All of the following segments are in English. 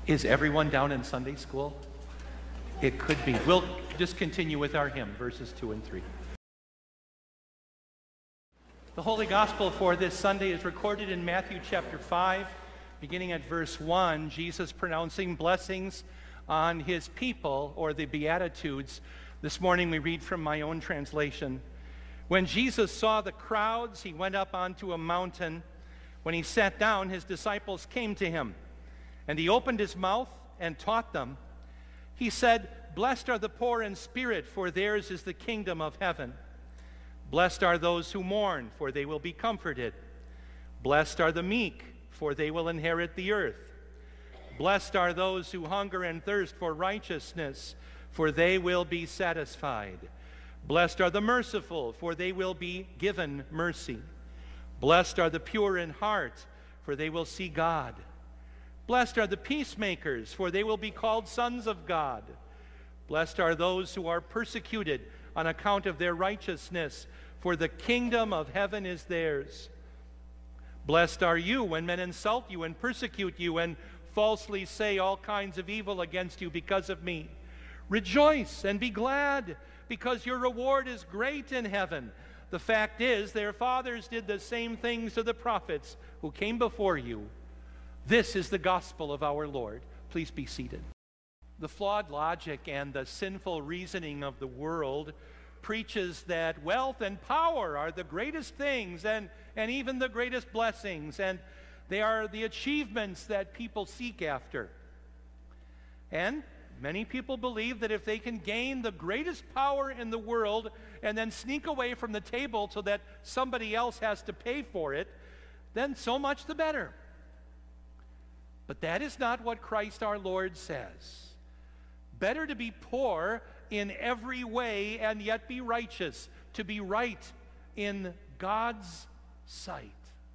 Is everyone down in Sunday school? It could be. We'll just continue with our hymn, verses 2 and 3. The Holy Gospel for this Sunday is recorded in Matthew chapter 5, beginning at verse 1, Jesus pronouncing blessings on his people, or the Beatitudes. This morning we read from my own translation. When Jesus saw the crowds, he went up onto a mountain. When he sat down, his disciples came to him, and he opened his mouth and taught them. He said, "Blessed are the poor in spirit, for theirs is the kingdom of heaven. Blessed are those who mourn, for they will be comforted. Blessed are the meek, for they will inherit the earth. Blessed are those who hunger and thirst for righteousness, for they will be satisfied. Blessed are the merciful, for they will be given mercy. Blessed are the pure in heart, for they will see God. Blessed are the peacemakers, for they will be called sons of God. Blessed are those who are persecuted on account of their righteousness, for the kingdom of heaven is theirs. Blessed are you when men insult you and persecute you and falsely say all kinds of evil against you because of me. Rejoice and be glad, because your reward is great in heaven. The fact is, their fathers did the same things to the prophets who came before you. This is the gospel of our Lord." Please be seated. The flawed logic and the sinful reasoning of the world preaches that wealth and power are the greatest things and even the greatest blessings, and they are the achievements that people seek after. And many people believe that if they can gain the greatest power in the world and then sneak away from the table so that somebody else has to pay for it, then so much the better. But that is not what Christ our Lord says. Better to be poor in every way and yet be righteous, to be right in God's sight.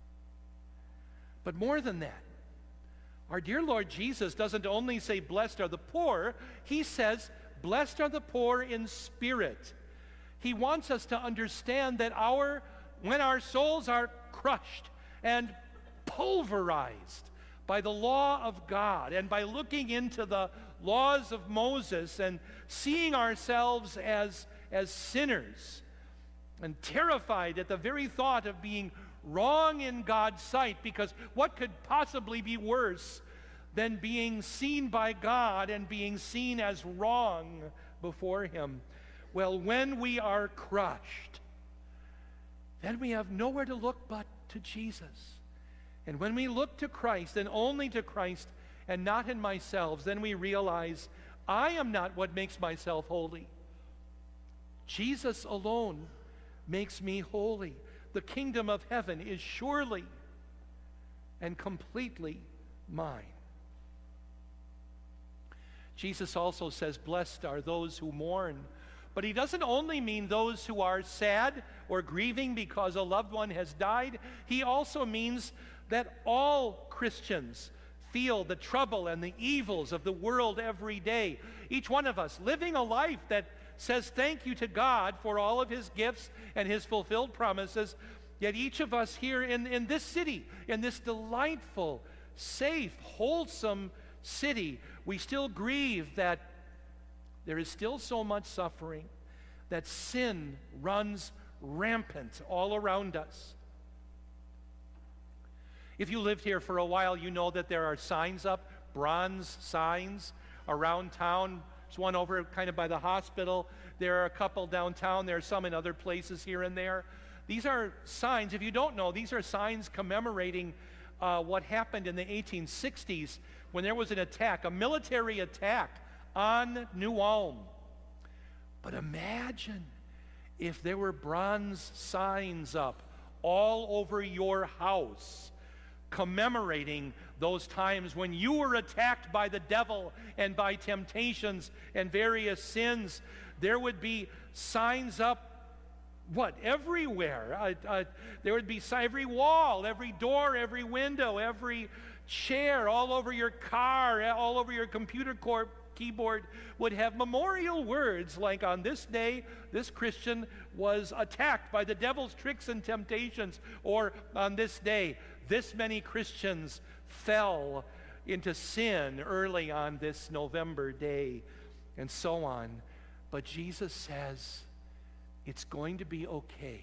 But more than that, our dear Lord Jesus doesn't only say, "Blessed are the poor," he says, "Blessed are the poor in spirit." He wants us to understand that when our souls are crushed and pulverized by the law of God and by looking into the laws of Moses and seeing ourselves as sinners and terrified at the very thought of being wrong in God's sight, because what could possibly be worse than being seen by God and being seen as wrong before him? Well, when we are crushed, then we have nowhere to look but to Jesus. And when we look to Christ and only to Christ and not in myself, then we realize I am not what makes myself holy. Jesus alone makes me holy. The kingdom of heaven is surely and completely mine. Jesus also says, "Blessed are those who mourn." But he doesn't only mean those who are sad or grieving because a loved one has died. He also means that all Christians feel the trouble and the evils of the world every day. Each one of us living a life that says thank you to God for all of his gifts and his fulfilled promises. Yet each of us here in this city, in this delightful, safe, wholesome city, we still grieve that there is still so much suffering, that sin runs rampant all around us. If you lived here for a while, you know that there are signs up, bronze signs around town. There's one over kind of by the hospital. There are a couple downtown. There are some in other places here and there. These are signs, if you don't know, these are signs commemorating what happened in the 1860s when there was an attack, a military attack on New Ulm. But imagine if there were bronze signs up all over your house commemorating those times when you were attacked by the devil and by temptations and various sins. There would be signs up, everywhere. There would be every wall, every door, every window, every chair, all over your car, all over your computer keyboard would have memorial words like, "On this day, this Christian was attacked by the devil's tricks and temptations," or "On this day, this many Christians fell into sin early on this November day, and so on. But Jesus says it's going to be okay.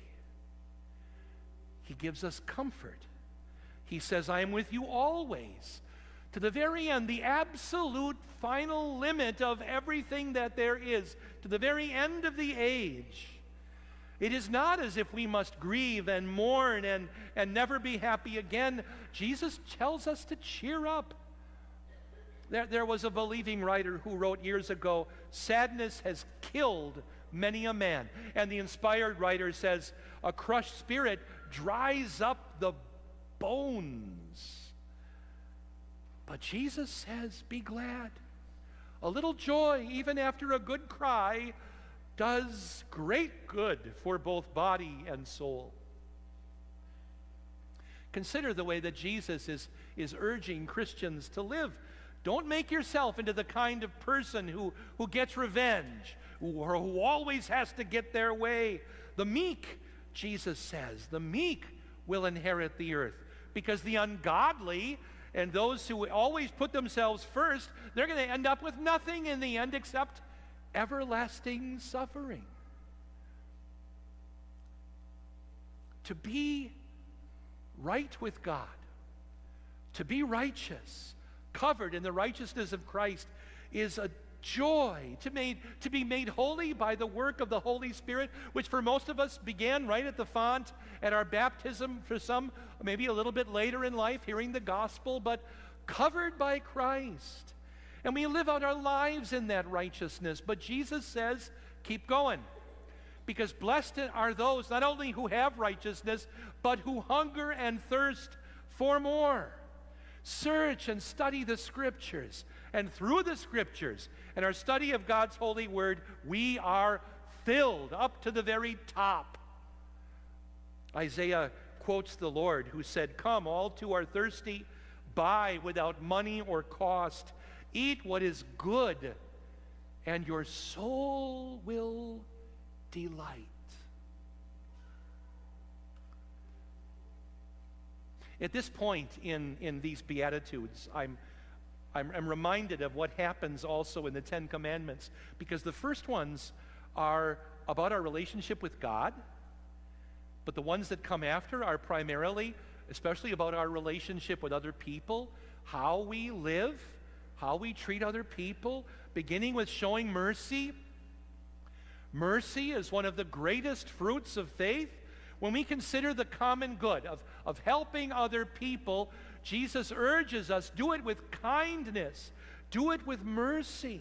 He gives us comfort. He says, I am with you always, to the very end, the absolute final limit of everything that there is, to the very end of the age. It is not as if we must grieve and mourn and never be happy again. Jesus tells us to cheer up. There was a believing writer who wrote years ago, sadness has killed many a man. And the inspired writer says, a crushed spirit dries up the bones. But Jesus says, be glad. A little joy, even after a good cry, does great good for both body and soul. Consider the way that Jesus is urging Christians to live. Don't make yourself into the kind of person who gets revenge, who always has to get their way. The meek, Jesus says, the meek will inherit the earth, because the ungodly and those who always put themselves first, they're going to end up with nothing in the end except everlasting suffering. To be right with God, to be righteous, covered in the righteousness of Christ, is a joy. To be made holy by the work of the Holy Spirit, which for most of us began right at the font, at our baptism, for some maybe a little bit later in life, hearing the gospel, but covered by Christ. And we live out our lives in that righteousness. But Jesus says, keep going. Because blessed are those not only who have righteousness, but who hunger and thirst for more. Search and study the Scriptures. And through the Scriptures and our study of God's holy word, we are filled up to the very top. Isaiah quotes the Lord who said, come, all who are thirsty, buy without money or cost. Eat what is good, and your soul will delight. At this point in these Beatitudes, I'm reminded of what happens also in the Ten Commandments, because the first ones are about our relationship with God, but the ones that come after are primarily, especially about our relationship with other people, how we live, how we treat other people, beginning with showing mercy. Mercy is one of the greatest fruits of faith. When we consider the common good of helping other people, Jesus urges us, do it with kindness, do it with mercy.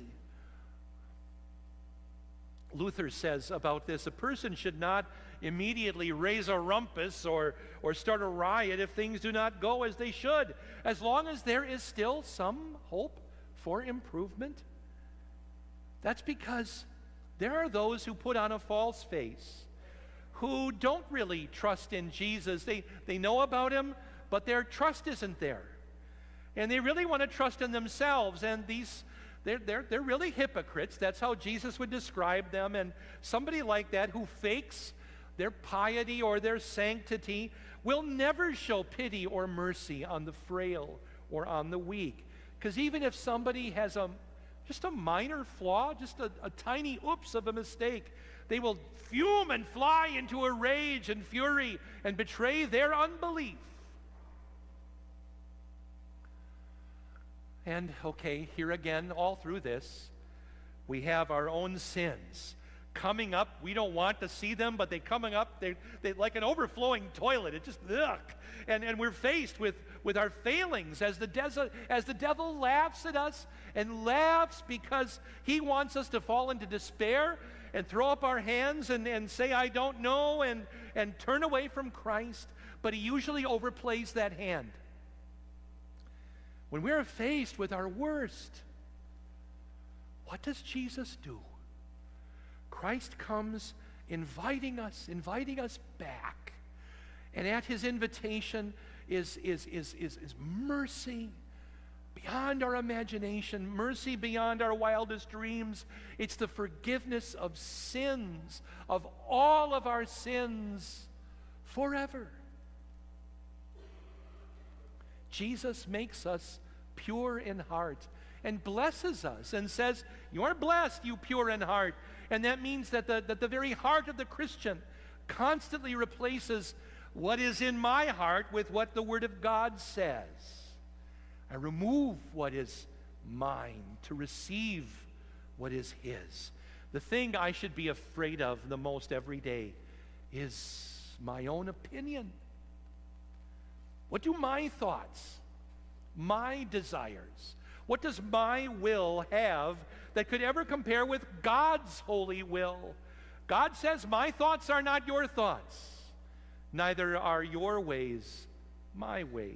Luther says about this, a person should not immediately raise a rumpus or start a riot if things do not go as they should, as long as there is still some hope for improvement. That's because there are those who put on a false face, who don't really trust in Jesus. They know about him, but their trust isn't there. And they really want to trust in themselves, and they're really hypocrites. That's how Jesus would describe them. And somebody like that who fakes their piety or their sanctity will never show pity or mercy on the frail or on the weak. Because even if somebody has just a minor flaw, just a tiny oops of a mistake, they will fume and fly into a rage and fury and betray their unbelief. And, okay, here again, all through this, we have our own sins coming up. We don't want to see them, but they're coming up. They're like an overflowing toilet. It just, ugh. And we're faced with our failings as the devil laughs at us and laughs because he wants us to fall into despair and throw up our hands and say, I don't know, and turn away from Christ. But he usually overplays that hand. When we're faced with our worst, what does Jesus do? Christ comes inviting us back. And at his invitation is mercy beyond our imagination, mercy beyond our wildest dreams. It's the forgiveness of sins, of all of our sins, forever. Jesus makes us pure in heart, and blesses us and says, you're blessed, you pure in heart. And that means that the very heart of the Christian constantly replaces what is in my heart with what the Word of God says. I remove what is mine to receive what is His. The thing I should be afraid of the most every day is my own opinion. What do my thoughts, my desires, what does my will have that could ever compare with God's holy will? God says, my thoughts are not your thoughts, neither are your ways my ways.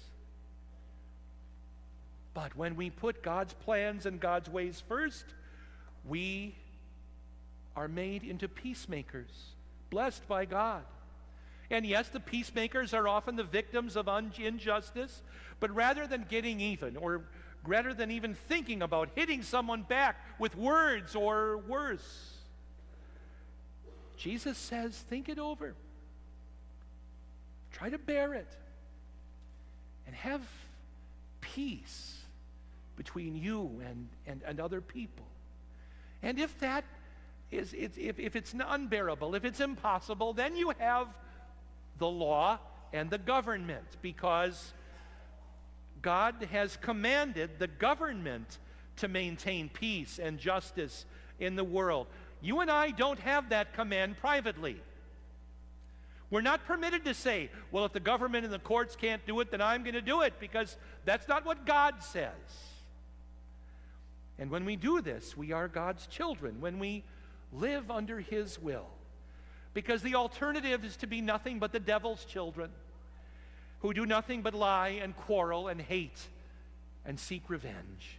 But when we put God's plans and God's ways first, we are made into peacemakers, blessed by God. And yes, the peacemakers are often the victims of injustice, but rather than getting even, or rather than even thinking about hitting someone back with words or worse, Jesus says, think it over. Try to bear it. And have peace between you and other people. And if that is, if it's unbearable, if it's impossible, then you have the law and the government, because God has commanded the government to maintain peace and justice in the world. You and I don't have that command privately. We're not permitted to say, well, if the government and the courts can't do it, then I'm going to do it, because that's not what God says. And when we do this, we are God's children, when we live under His will. Because the alternative is to be nothing but the devil's children, who do nothing but lie and quarrel and hate and seek revenge.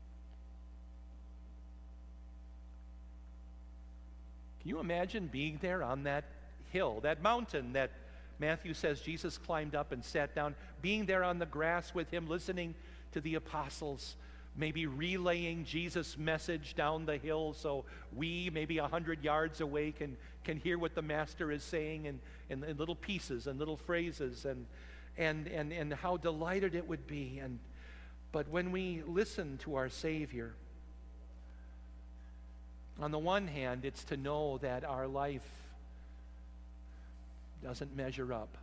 Can you imagine being there on that hill, that mountain that Matthew says Jesus climbed up and sat down, being there on the grass with Him, listening to the apostles, maybe relaying Jesus' message down the hill so we, maybe 100 yards away, can hear what the Master is saying in little pieces and little phrases, and how delighted it would be. But when we listen to our Savior, on the one hand, it's to know that our life doesn't measure up.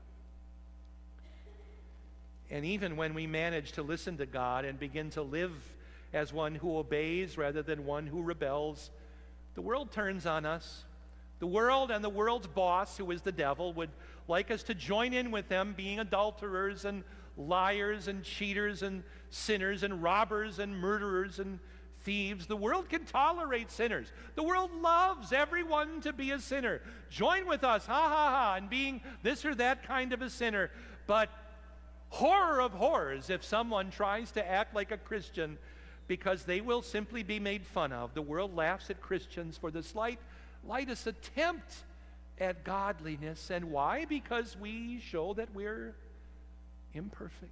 And even when we manage to listen to God and begin to live as one who obeys rather than one who rebels, the world turns on us. The world and the world's boss, who is the devil, would like us to join in with them, being adulterers and liars and cheaters and sinners and robbers and murderers and thieves. The world can tolerate sinners. The world loves everyone to be a sinner. Join with us, ha ha ha, in being this or that kind of a sinner. But horror of horrors if someone tries to act like a Christian, because they will simply be made fun of. The world laughs at Christians for the slightest attempt at godliness. And why? Because we show that we're imperfect.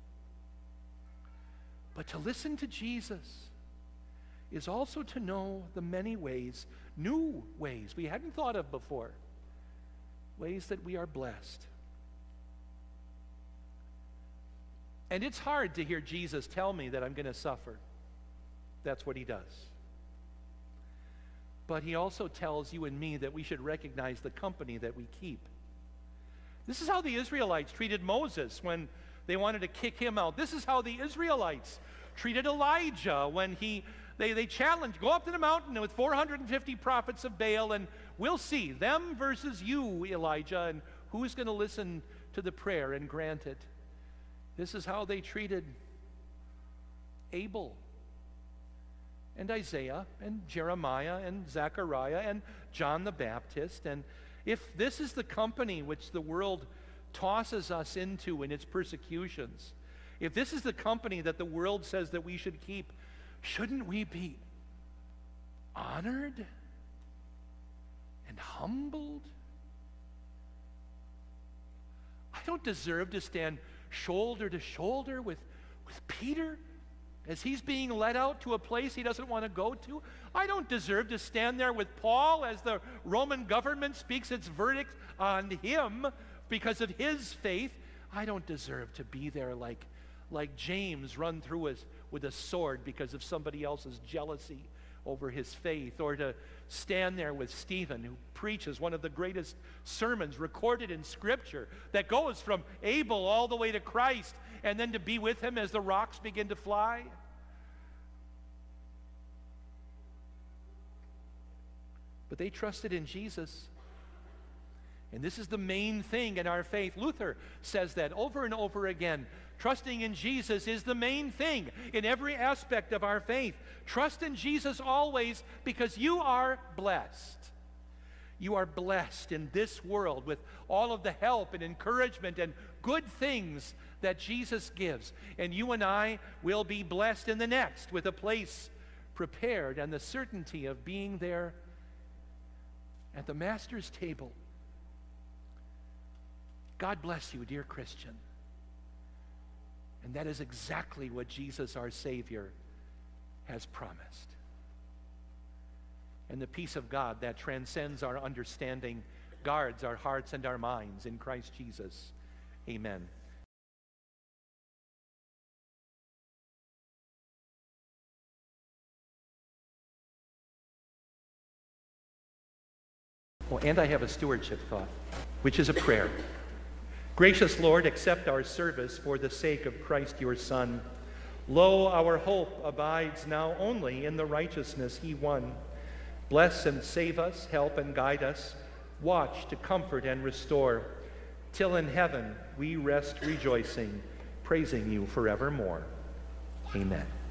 But to listen to Jesus is also to know the many ways, new ways we hadn't thought of before, ways that we are blessed. And it's hard to hear Jesus tell me that I'm going to suffer. That's what He does. But He also tells you and me that we should recognize the company that we keep. This is how the Israelites treated Moses when they wanted to kick him out. This is how the Israelites treated Elijah when they challenged, go up to the mountain with 450 prophets of Baal, and we'll see, them versus you, Elijah, and who's going to listen to the prayer and grant it. This is how they treated Abel and Isaiah and Jeremiah and Zechariah and John the Baptist. And if this is the company which the world tosses us into in its persecutions, if this is the company that the world says that we should keep, shouldn't we be honored and humbled? I don't deserve to stand shoulder to shoulder with Peter as he's being led out to a place he doesn't want to go to. I don't deserve to stand there with Paul as the Roman government speaks its verdict on him because of his faith. I don't deserve to be there like like James run through us with a sword because of somebody else's jealousy over his faith, or to stand there with Stephen, who preaches one of the greatest sermons recorded in Scripture that goes from Abel all the way to Christ, and then to be with him as the rocks begin to fly. But they trusted in Jesus. And this is the main thing in our faith. Luther says that over and over again. Trusting in Jesus is the main thing in every aspect of our faith. Trust in Jesus always, because you are blessed. You are blessed in this world with all of the help and encouragement and good things that Jesus gives. And you and I will be blessed in the next with a place prepared and the certainty of being there at the Master's table. God bless you, dear Christian. And that is exactly what Jesus, our Savior, has promised. And the peace of God that transcends our understanding guards our hearts and our minds in Christ Jesus. Amen. Oh, and I have a stewardship thought, which is a prayer. Gracious Lord, accept our service for the sake of Christ your Son. Lo, our hope abides now only in the righteousness he won. Bless and save us, help and guide us, watch to comfort and restore, till in heaven we rest rejoicing, praising you forevermore. Amen.